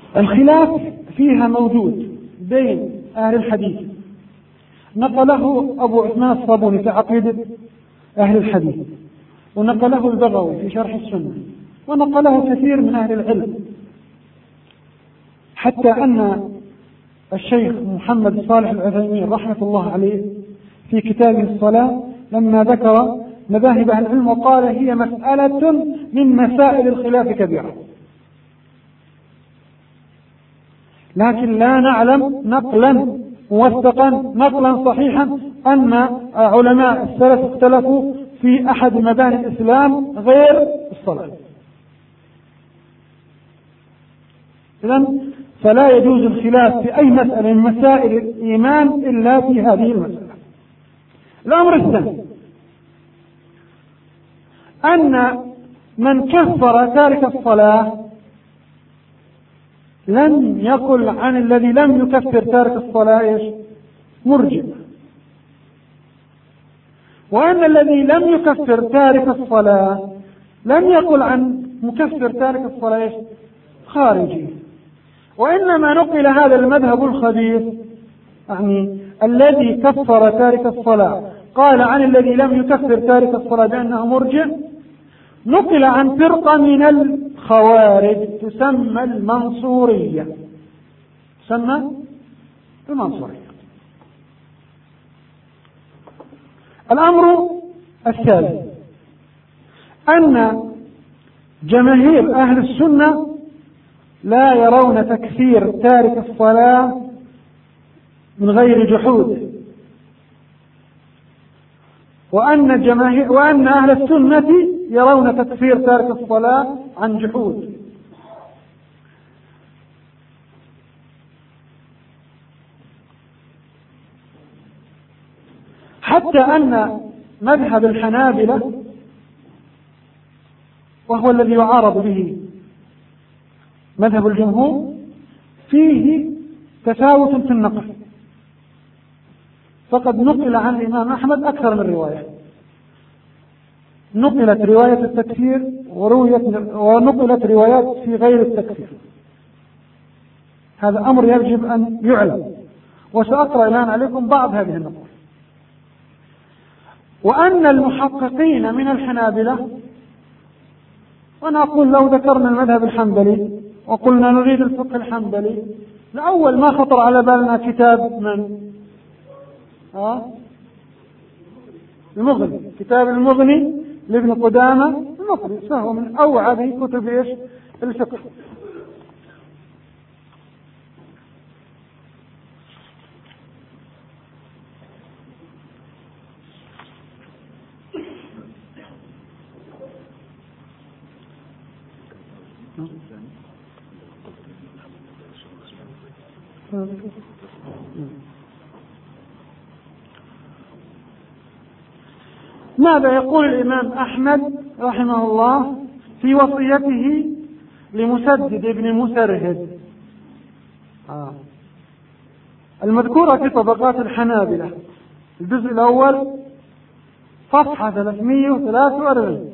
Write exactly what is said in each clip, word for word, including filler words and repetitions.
الخلاف فيها موجود بين أهل الحديث، نقله أبو عثمان الصابوني في عقيدة أهل الحديث، ونقله البغوي في شرح السنة، ونقله كثير من أهل العلم، حتى أن الشيخ محمد صالح العثيمين رحمة الله عليه في كتابه الصلاة لما ذكر مذاهب أهل العلم وقال هي مسألة من مسائل الخلاف كبيرة، لكن لا نعلم نقلا موثقا نقلا صحيحا أن علماء السلف اختلفوا في أحد مباني الإسلام غير الصلاة. إذن فلا يجوز الخلاف في أي مسألة من مسائل الإيمان إلا في هذه المسألة. الأمر الثاني أن من كفر تارك الصلاة لم يقل عن الذي لم يكفر تارك الصلاة إيش؟ مرجئ، وأن الذي لم يكفر تارك الصلاة لم يقل عن مكفر تارك الصلاة إيش؟ خارجي. وإنما نقل هذا المذهب الخبيث، يعني الذي كفر تارك الصلاة قال عن الذي لم يكفر تارك الصلاة بأنه مرجئ، نقل عن فرقة من الخوارج تسمى المنصورية، تسمى المنصورية. الأمر الثالث أن جماهير أهل السنة لا يرون تكفير تارك الصلاة من غير جحود، وأن جماهير وأن أهل السنة يرون تكفير تارك الصلاة عن جحود. حتى أن مذهب الحنابلة وهو الذي يعارض به مذهب الجمهور فيه تفاوت في النقل، فقد نقل عن الإمام أحمد أكثر من رواية، نقلت رواية التكفير ونقلت روايات في غير التكفير. هذا أمر يجب أن يعلم، وسأقرأ الآن عليكم بعض هذه النقول. وأن المحققين من الحنابلة، وأنا أقول لو ذكرنا المذهب الحنبلي وقلنا نريد الفقه الحنبلي، لأول ما خطر على بالنا كتاب من آه؟ المغني، كتاب المغني لابن قدامة المقدسي، فهو من أوعب كتب إيش؟ الفقه. ماذا يقول الإمام أحمد رحمه الله في وصيته لمسدد ابن مسرهد آه. المذكورة في طبقات الحنابلة الجزء الأول صفحة ثلاثمائة وثلاثة وأربعين.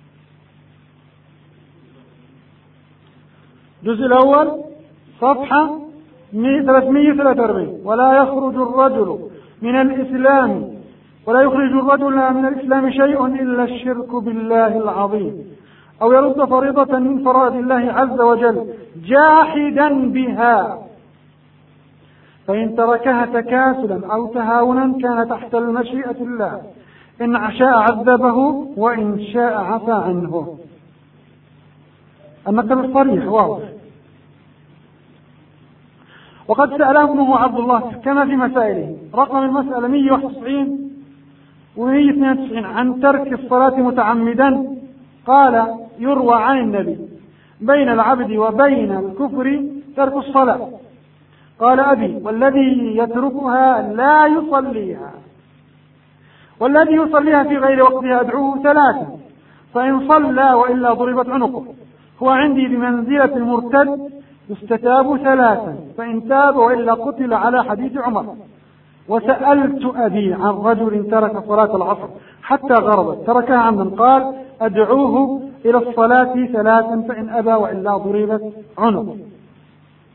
الجزء الأول صفحة ثلاثمائة وثلاثة وأربعين: ولا يخرج الرجل من الإسلام ولا يخرج الرجل من الإسلام شيء إلا الشرك بالله العظيم أو يرد فريضة من فرائض الله عز وجل جاحدا بها، فإن تركها تكاسلا أو تهاونا كان تحت المشيئة الله، إن شاء عذبه وإن شاء عفى عنه. النقل الصريح واضح. وقد سأله ابنه عبد الله كما في مسائله، رقم المسألة مئة وواحد وتسعين ومئة واثنين وتسعين، عن ترك الصلاة متعمدا، قال: يروى عن النبي بين العبد وبين الكفر ترك الصلاة. قال أبي: والذي يتركها لا يصليها، والذي يصليها في غير وقتها أدعوه ثلاثا، فإن صلى وإلا ضربت عنقه. هو عندي بمنزلة المرتد يستتاب ثلاثا، فإن تاب وإلا قتل، على حديث عمر. وسألت أبي عن رجل ترك صلاة العصر حتى غربت تركها عمدا، قال: أدعوه إلى الصلاة ثلاثا، فإن أبى وإلا ضربت عنقه.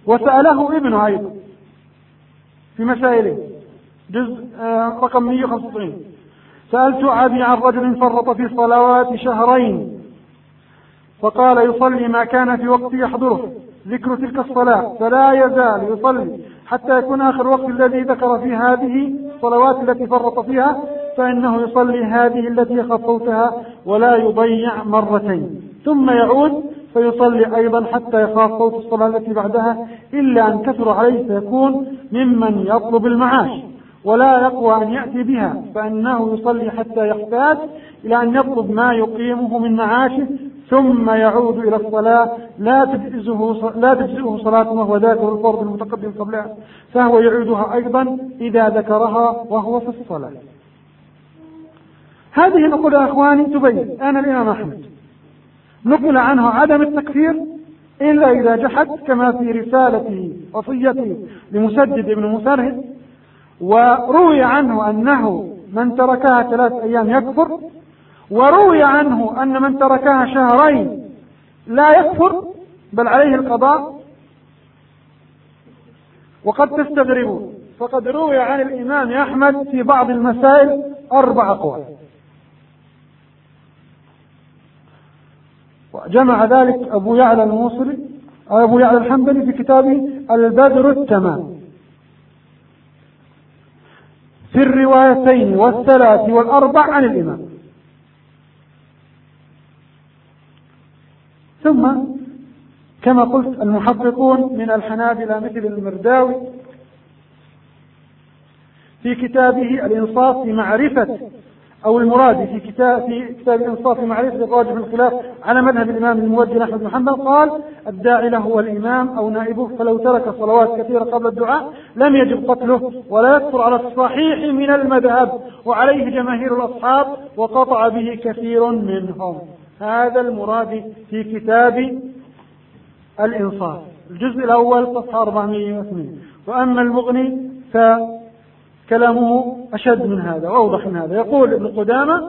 وسأله ابنه أيضا في مسائله، جزء رقم مئة وخمسة وتسعين: سألت أبي عن رجل فرط في الصلوات شهرين، فقال يصلي ما كان في وقت يحضره ذكر تلك الصلاة، فلا يزال يصلي حتى يكون آخر وقت الذي ذكر في هذه الصلوات التي فرط فيها، فإنه يصلي هذه التي خطوتها ولا يضيع مرتين، ثم يعود فيصلي أيضا حتى يخاف صوت الصلاة التي بعدها، إلا أن كثر عليه فيكون ممن يطلب المعاش ولا يقوى أن يأتي بها، فإنه يصلي حتى يحتاج إلى أن يطلب ما يقيمه من معاشه، ثم يعود إلى الصلاة لا تجزئه لا تجزئه صلاة وهو ذاكر الفرض المتقدم قبلها، فهو يعيدها أيضا إذا ذكرها وهو في الصلاة. هذه نقول يا أخواني تبين أن الإمام أحمد نقل عنه عدم التكفير إلا إذا جحد، كما في رسالته وصيته لمسدد بن مسرهد، وروي عنه أنه من تركها ثلاث أيام يكفر، وروي عنه أن من تركها شهرين لا يكفر بل عليه القضاء. وقد تستغربون، فقد روي عن الإمام أحمد في بعض المسائل أربع أقوال، وجمع ذلك أبو يعلى الموصلي أو أبو يعلى الحنبلي في كتابه البدر التمام في الروايتين والثلاث والأربع عن الإمام. ثم كما قلت المحققون من الحنابلة مثل المرداوي في كتابه الإنصاف في معرفة أو المراد في كتاب في كتاب الإنصاف في معرفة الراجح الخلاف على مذهب الإمام الموجه أحمد بن حنبل، قال الداعي له هو الإمام أو نائبه، فلو ترك صلوات كثيرة قبل الدعاء لم يجب قتله ولا يكفر على الصحيح من المذهب، وعليه جماهير الأصحاب وقطع به كثير منهم. هذا المراد في كتاب الإنصاف الجزء الأول صفحة أربعمائة واثنين. وأما المغني فكلامه أشد من هذا وأوضح من هذا. يقول ابن قدامة: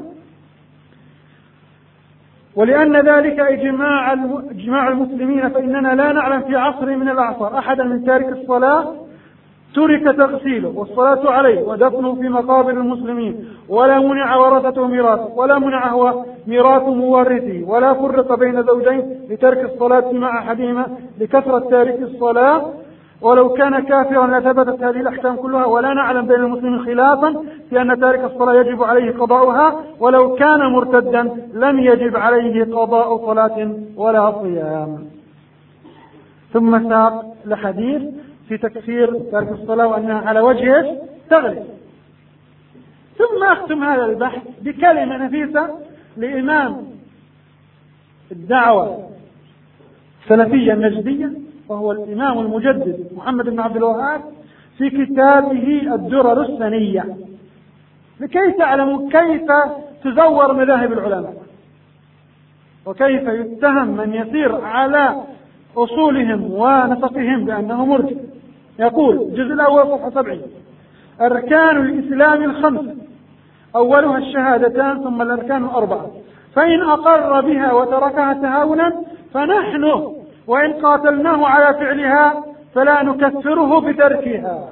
ولأن ذلك إجماع إجماع المسلمين، فإننا لا نعلم في عصر من الأعصار أحدا من تارك الصلاة ترك تغسيله والصلاة عليه ودفنه في مقابر المسلمين، ولا منع ورثته ميراثه، ولا منع هو ميراث مورثه، ولا فرق بين زوجين لترك الصلاة مع أحدهما لكثرة تارك الصلاة، ولو كان كافرا لثبتت هذه الأحكام كلها، ولا نعلم بين المسلمين خلافا في أن تارك الصلاة يجب عليه قضاؤها، ولو كان مرتدا لم يجب عليه قضاء صلاة ولا صيام. ثم ساق لحديث في تكفير تارك الصلاة وأنها على وجه تغلب. ثم أختم هذا البحث بكلمة نفيسة لإمام الدعوة السلفية النجدية، وهو الإمام المجدد محمد بن عبد الوهاب، في كتابه الدرر السنية، لكي تعلموا كيف تزور مذاهب العلماء وكيف يتهم من يسير على أصولهم ونسقهم بأنه مرجئ. يقول الجزء الأول صفحة سبعين: أركان الإسلام الخمس أولها الشهادتان ثم الأركان الأربعة، فإن أقر بها وتركها تهاونا فنحن وإن قاتلناه على فعلها فلا نكفره بتركها.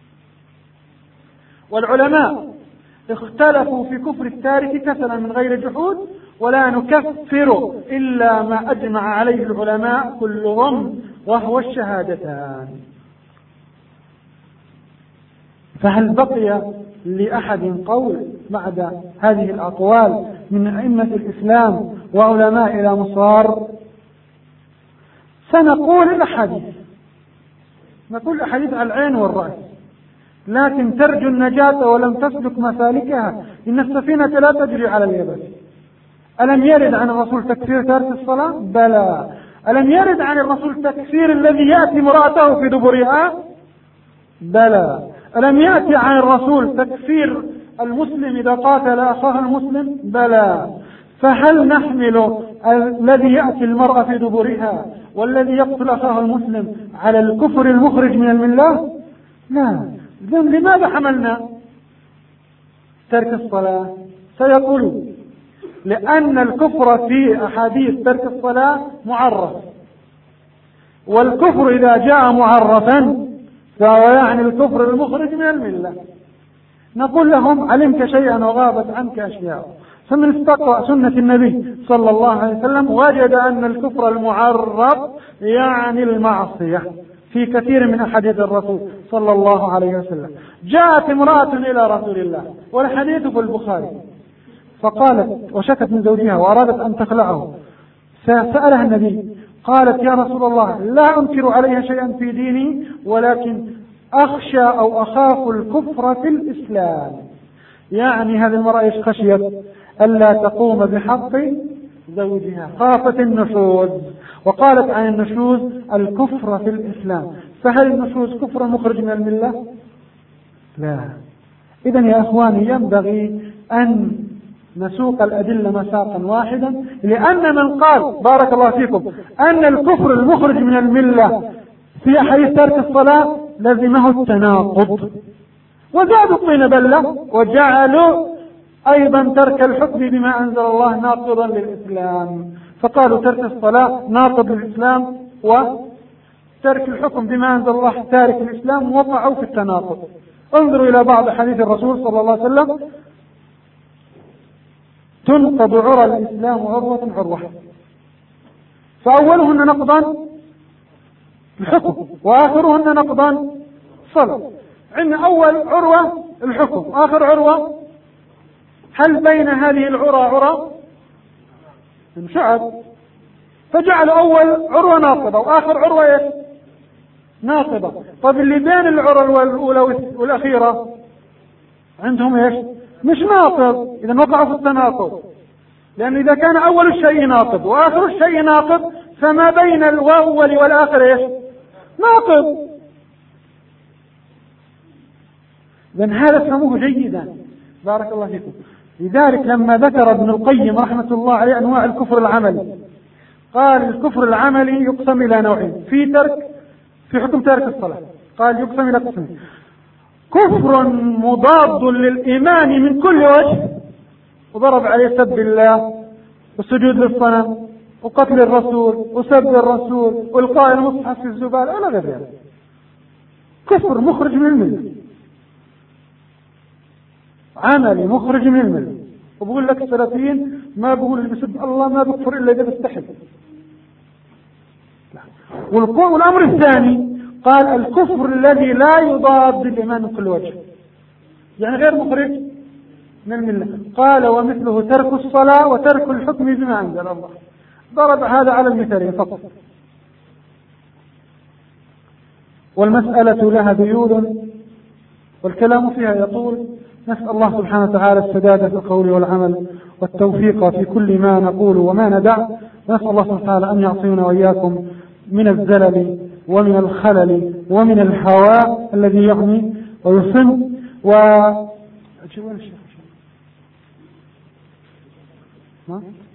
والعلماء اختلفوا في كفر التارك كسلا من غير جحود، ولا نكفر إلا ما أجمع عليه العلماء كلهم وهو الشهادتان. فهل بقي لأحد قول بعد هذه الأقوال من أئمة الإسلام وعلماء إلى مصار؟ سنقول الأحاديث، نقول الأحاديث على العين والرأس، لكن ترجو النجاة ولم تسلك مسالكها، إن السفينة لا تجري على اليابس. ألم يرد عن الرسول تكفير تارك الصلاة؟ بلى. ألم يرد عن الرسول تكفير الذي يأتي امرأته في دبرها؟ بلى. ألم يأتي عن الرسول تكفير المسلم إذا قاتل أخاه المسلم؟ بلى. فهل نحمل الذي يأتي المرأة في دبرها والذي يقتل أخاه المسلم على الكفر المخرج من الملة؟ لا. لماذا حملنا ترك الصلاة؟ سيقول لأن الكفر في أحاديث ترك الصلاة معرف، والكفر إذا جاء معرفا فهو يعني الكفر المخرج من الملة. نقول لهم علمت شيئا وغابت عنك أشياء، فمن استقرأ سنة النبي صلى الله عليه وسلم وجد أن الكفر المعرف يعني المعصية في كثير من أحاديث الرسول صلى الله عليه وسلم. جاءت امرأة إلى رسول الله والحديث في البخاري، فقالت وشكت من زوجها وأرادت أن تخلعه، فسألها النبي قالت يا رسول الله لا أنكر عليها شيئا في ديني ولكن أخشى أو أخاف الكفر في الإسلام. يعني هذه المرأة إيش خشيت؟ ألا تقوم بحق زوجها، خافت النشوز، وقالت عن النشوز الكفر في الإسلام. فهل النشوز كفر مخرج من الملة؟ لا. إذن يا أخواني ينبغي أن نسوق الأدلة مساقا واحدا، لأن من قال بارك الله فيكم أن الكفر المخرج من الملة في حديث ترك الصلاة لزمه التناقض، وزادوا الطين بلة وجعلوا أيضا ترك الحكم بما أنزل الله ناقضا للإسلام، فقالوا ترك الصلاة ناقض للإسلام وترك الحكم بما أنزل الله تارك الإسلام، وقعوا في التناقض. انظروا إلى بعض حديث الرسول صلى الله عليه وسلم: تنقض عرى الإسلام عروة عروة، فأولهن نقضا الحكم وآخرهن نقضا الصلاة. عندنا أول عروة الحكم، آخر عروة. هل بين هذه العرى عرى؟ انشعب، فجعل أول عروة ناقضة وآخر عروة ايش؟ ناقضة. طب اللي بين العرى الأولى والأخيرة عندهم ايش؟ مش ناقض، إذا وقعوا في التناقض، لأن إذا كان أول الشيء ناقض وآخر الشيء ناقض فما بين الأول والآخر ايش؟ ناقض. لأن هذا فهموه جيدا بارك الله فيكم. لذلك لما ذكر ابن القيم رحمة الله عليه أنواع الكفر العملي، قال الكفر العملي يقسم إلى نوعين في ترك في حكم تارك الصلاة، قال يقسم إلى قسمين: كفر مضاد للإيمان من كل وجه، وضرب عليه سب الله والسجود للصنم وقتل الرسول وسب الرسول والقاء المصحف في الزبالة ولا غير ذلك، كفر مخرج من الملة، عملي مخرج من الملة. وبقول لك السلفيين ما بقول اللي بسب الله ما بكفر إلا إذا بيستحل. والأمر الثاني قال الكفر الذي لا يضاد الإيمان من كل وجه، يعني غير مخرج من الملة. قال ومثله ترك الصلاة وترك الحكم بما أنزل الله. ضرب هذا على المثالين فقط، والمسألة لها ذيول والكلام فيها يطول. نسأل الله سبحانه وتعالى السداد في القول والعمل والتوفيق في كل ما نقول وما ندع، ونسأل الله سبحانه وتعالى أن يعصينا وإياكم من الزلل ومن الخلل ومن الهواء الذي يغني ويصم. و ما